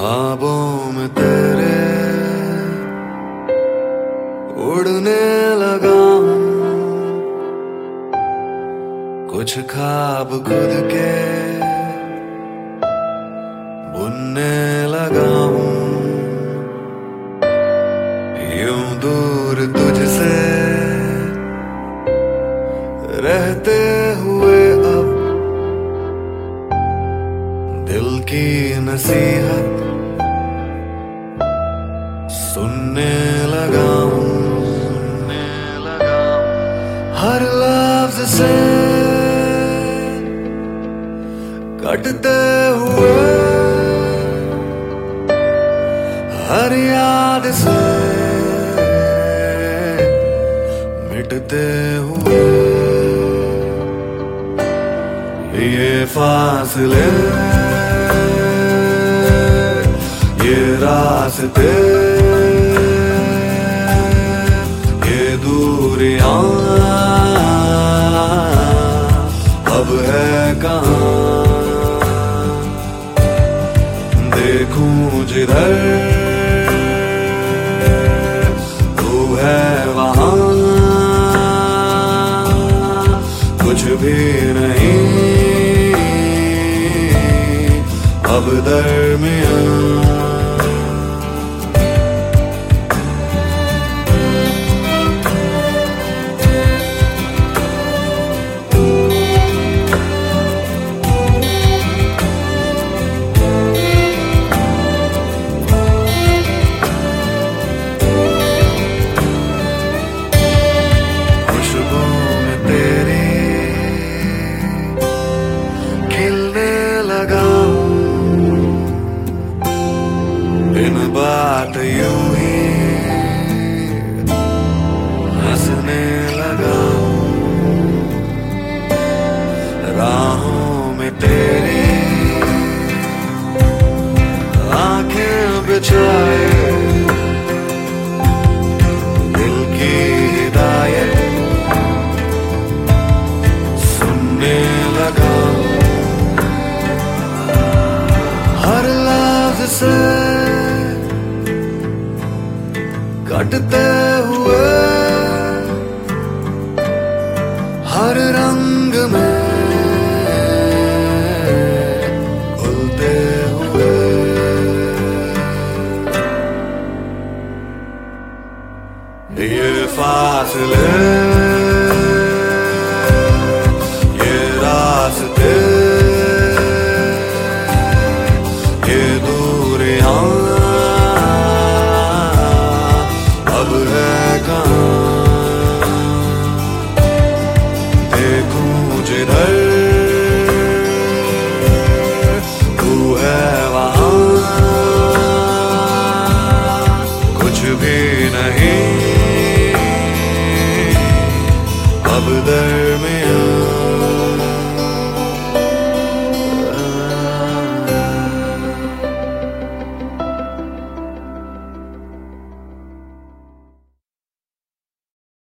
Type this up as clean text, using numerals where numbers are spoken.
ख्वाबों में तेरे उड़ने लगा हूँ, कुछ ख्वाब खुद के बुनने लगा हूँ। यूं दूर तुझसे रहते हुए अब दिल की नसीहत सुनने लगा हूँ। हर लफ्ज से कटते हुए, हर याद से मिटते हुए, ये फासले, ये रास्ते, ये दूरियां अब है कहाँ। देखूं जिधर तू है वहाँ, कुछ भी नहीं अब दरमियाँ। बिन बात यूं ही हंसने लगा हूँ, राहों में तेरी आंखें बिछाए, दिल की हिदायत सुनने लगा हूँ। हर लफ्ज से कटते हुए, हर रंग में घुलते हुए, ये फासले, ये रास्ते, ये दूरियां अब है कहाँ। देखूं जिधर तू है वहाँ, कुछ भी नहीं अब दरमियाँ।